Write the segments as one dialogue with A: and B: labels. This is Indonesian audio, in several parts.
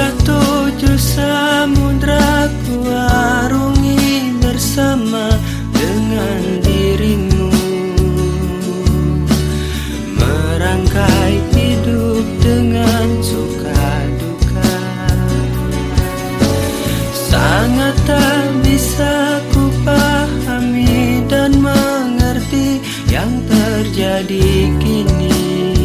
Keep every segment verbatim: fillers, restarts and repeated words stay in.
A: Sudah tujuh samudra ku arungi bersama dengan dirimu, merangkai hidup dengan suka duka. Sangat tak bisa ku pahami dan mengerti yang terjadi kini.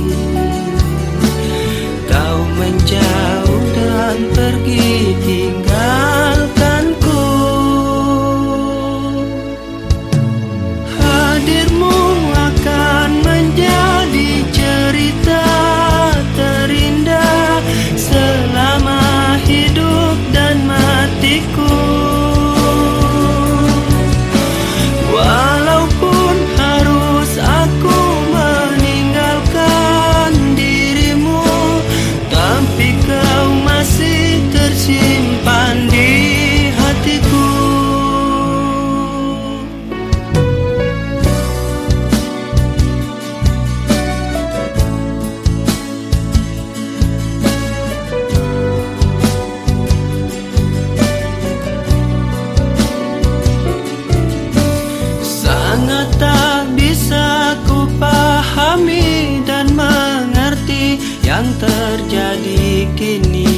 A: Kau menjauh dan pergi tinggalkanku. Hadirmu akan menjadi cerita terindah selama hidup dan matiku. Walaupun harus aku meninggalkan dirimu, tapi kau masih tersimpan di hatiku. Sangat tak bisa ku pahami dan mengerti yang terjadi kini.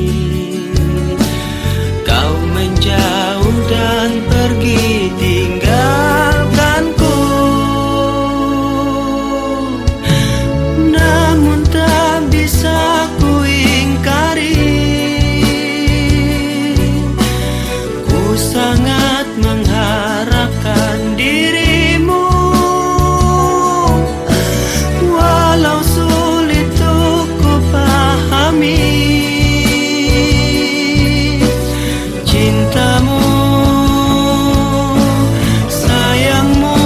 A: Kau menjauh dan pergi tinggalkanku. Namun tak bisa ku ingkari, ku sangat mengharapkan dirimu. Walau sulit untuk ku pahami cintamu, sayangmu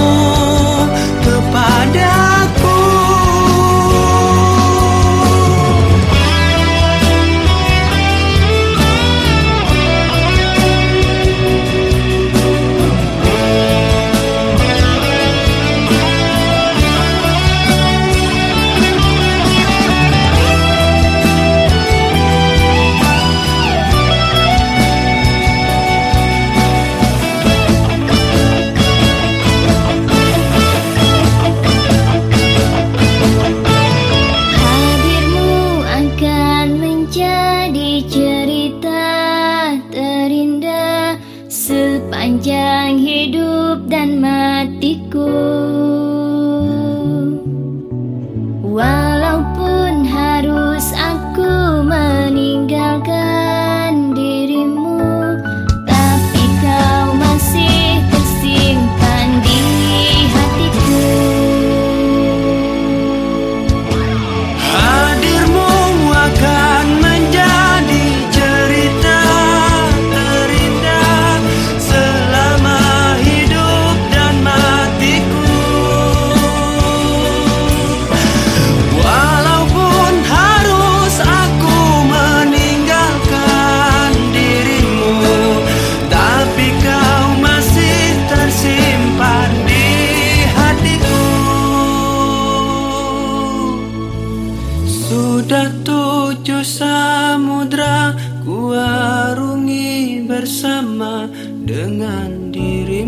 A: kepadaku.
B: Sepanjang hidup dan matiku. Walaupun harus aku meninggalkan dirimu, tapi kau masih tersimpan di hatiku.
A: Hadirmu akan menjadi cerita terindah selama hidup dan matiku. Walaupun harus aku meninggalkan dirimu, tapi kau masih tersimpan di hatiku. Sudah tujuh samudra ku arungi bersama dengan dirimu.